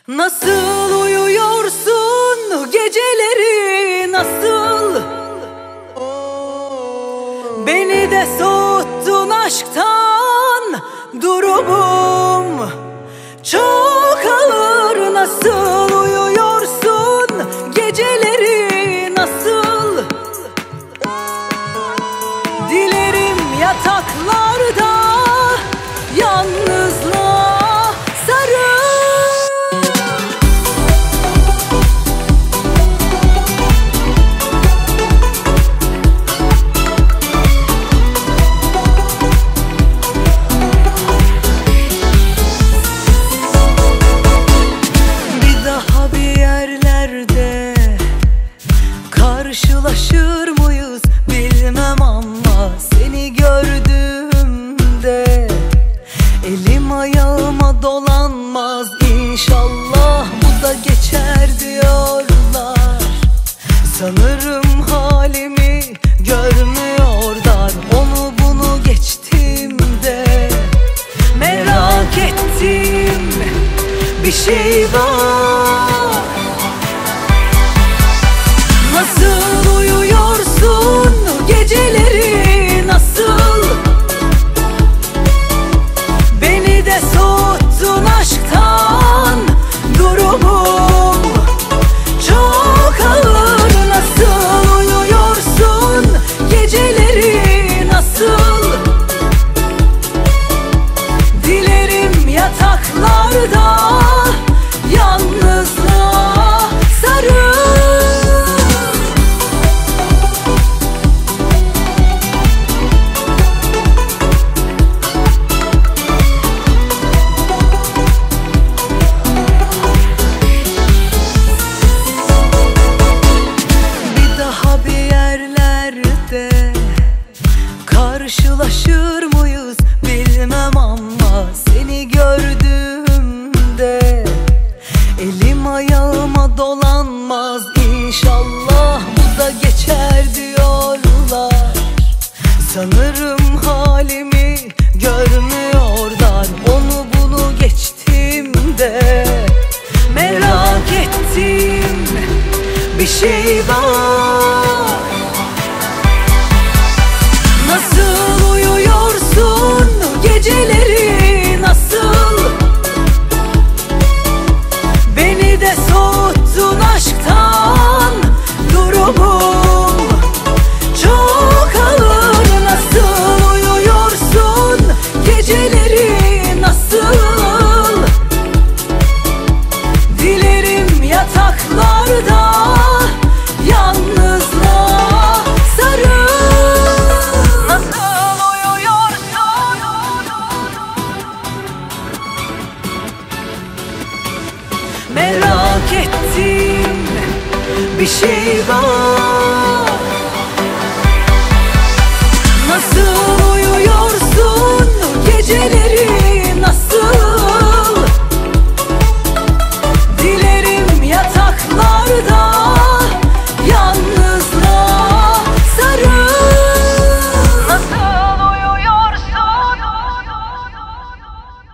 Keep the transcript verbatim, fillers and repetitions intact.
Nasıl uyuyorsun geceleri, nasıl? Beni de soğuttun aşktan, durumum çok ağır. Nasıl uyuyorsun geceleri, nasıl? Dilerim yataklarda yalnızlığa sarıl. Karşılaşır mıyız bilmem ama seni gördüğümde elim ayağıma dolanmaz. İnşallah bu da geçer diyorlar. Sanırım halimi görmüyorlar. Onu bunu geçtiğimde merak ettim, bir şey var. Nasıl uyuyorsun geceleri, nasıl? Beni de soğuttun aşktan, durumum çok ağır. Nasıl uyuyorsun geceleri, nasıl? Dilerim yataklarda yalnızlığa sarıl. Karşılaşır mıyız bilmem ama seni gördüğümde elim ayağıma dolanmaz. İnşallah bu da geçer diyorlar. Sanırım halimi görmüyorlar. Onu bunu geçtiğimde merak ettim, bir şey var. Nasıl uyuyorsun geceleri, nasıl? Beni de soğuttun aşktan, durumum çok ağır. Nasıl uyuyorsun geceleri, nasıl? Dilerim yataklarda yalnızlığa sarıl. Merak ettim, bir şey var.